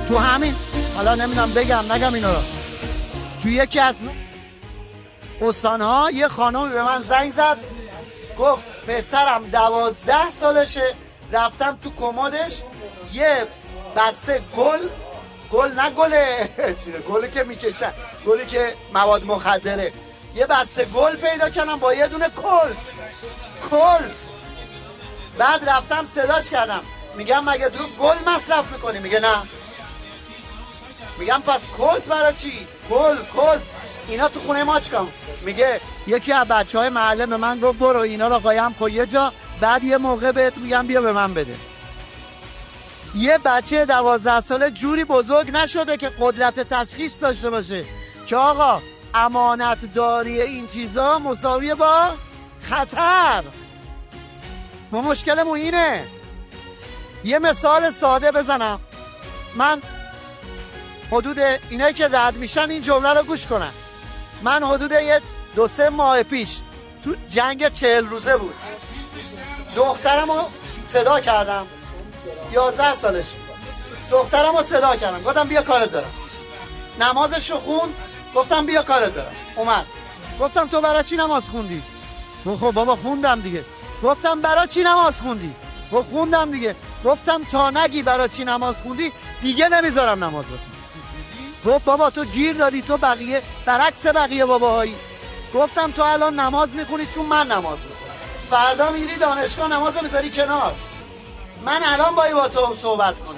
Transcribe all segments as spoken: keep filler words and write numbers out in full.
تو همین حالا نمیدونم بگم نگم اینا رو، تو یکی از استانها یه خانومی به من زنگ زد گفت پسرم دوازده سالشه، رفتم تو کمدش یه بسته گل گل نه گله گلی که میکشن، گلی که مواد مخدره، یه بسته گل پیدا کردم با یه دونه کلت کلت بعد رفتم صداش کردم، میگم مگه تو گل مصرف میکنی؟ میگه نه. میگم پس کلت برای چی؟ گل کلت اینا تو خونه ما چیکار؟ میگه یکی از بچهای محله به من گفت برو اینا رو قایم کن یه جا، بعد یه موقع بهت میگم بیا به من بده. یه بچه دوازده ساله جوری بزرگ نشده که قدرت تشخیص داشته باشه که آقا امانت داری این چیزا مساویه با خطر. ما مشکلمون اینه. یه مثال ساده بزنم، من حدود اینایی که رد میشن این جمله رو گوش کنن، من حدود یه دو سه ماه پیش تو جنگ چهل روزه بود، دخترم رو صدا کردم، یازده سالش، دخترم رو صدا کردم گفتم بیا کارت دارم، نمازش رو خون، گفتم بیا کارت دارم، اومد گفتم تو برای چی نماز خوندی؟ خب بابا خوندم دیگه. گفتم برای چی نماز خوندی؟ خب خوندم دیگه. گفتم تا نگی برای چی نماز خوندی دیگه نمیذارم نماز بخونی. گفت بابا تو گیر دادی، تو بقیه برعکس بقیه باباهایی. گفتم تو الان نماز میخونی چون من نماز میخونم، فردا میری دانشگاه نماز میذاری کنار، من الان باید با تو صحبت کنم.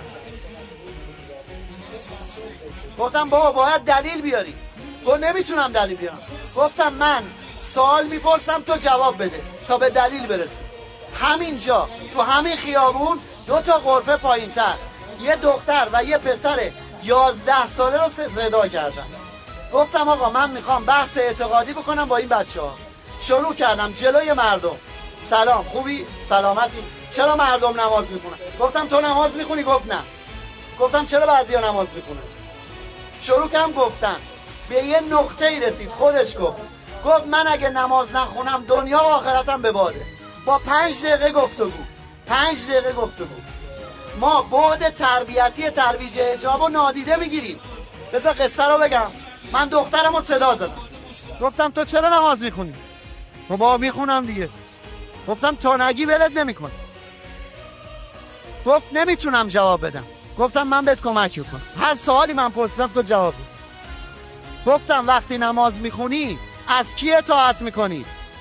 گفتم بابا باید دلیل بیاری. گفت نمیتونم دلیل بیارم. گفتم من سوال میپرسم تو جواب بده تا به دلیل برسی. همینجا تو همین خیابون دو تا غرفه پایین تر یه دختر و یه پسر یازده ساله رو صدا کردم. گفتم آقا من میخوام بحث اعتقادی بکنم با این بچه ها. شروع کردم جلوی مردم، سلام خوبی؟ سلامتی؟ چرا مردم نماز میخونن؟ گفتم تو نماز میخونی؟ گفت نه. گفتم چرا بعضی ها نماز میخونن؟ شروع کردم گفتن، به یه نقطه ای رسید خودش گفت گفت من اگه نماز نخونم دنیا و آخرتم به باده. با پنج دقیقه گفتگو پنج دقیقه گفتگو ما بعد تربیتی ترویج حجاب رو نادیده میگیریم. بذار قصه رو بگم. من دخترم رو صدا زدم، گفتم تو چرا نماز میخونی؟ بابا میخونم دیگه. گفتم تا نگی ولت نمیکنم. گفت نمیتونم جواب بدم. گفتم من بهت کمک میکنم، هر سوالی من پرسیدم تو جواب بده. گفتم وقتی نماز میخونی از کی اطاعت میکنی؟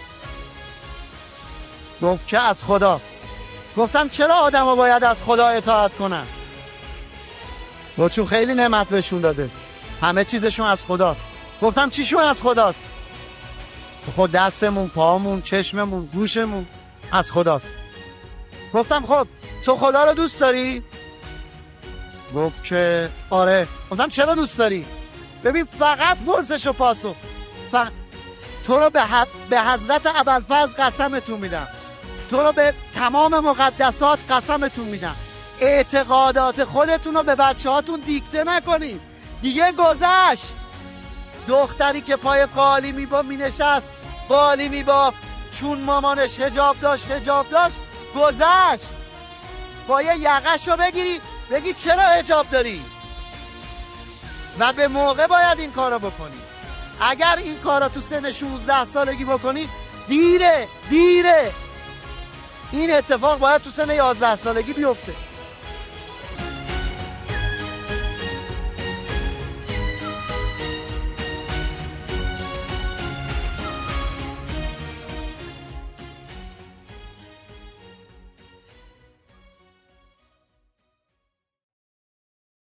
گفت که از خدا. گفتم چرا آدم ها باید از خدا اطاعت کنن؟ گفت چون خیلی نعمت بهشون داده، همه چیزشون از خداست. گفتم چیشون از خداست؟ خود دستمون، پامون، چشممون، گوشمون از خداست. گفتم خب تو خدا رو دوست داری؟ گفت که آره. گفتم چرا دوست داری؟ ببین فقط پرسش و پاسخ. فقط تو رو به, حب... به حضرت ابوالفضل قسمتون میدم، تو رو به تمام مقدسات قسمتون میدم، اعتقادات خودتون رو به بچه هاتون دیکته نکنید. دیگه گذشت. دختری که پای قالی میبا می نشست قالی میبافت چون مامانش حجاب داشت حجاب داشت گذشت. پای یقش رو بگیری بگی چرا حجاب داری و به موقع باید این کارو بکنی. اگر این کارا تو سن شانزده سالگی بکنی دیره دیره. این اتفاق باید تو سن یازده سالگی بیفته.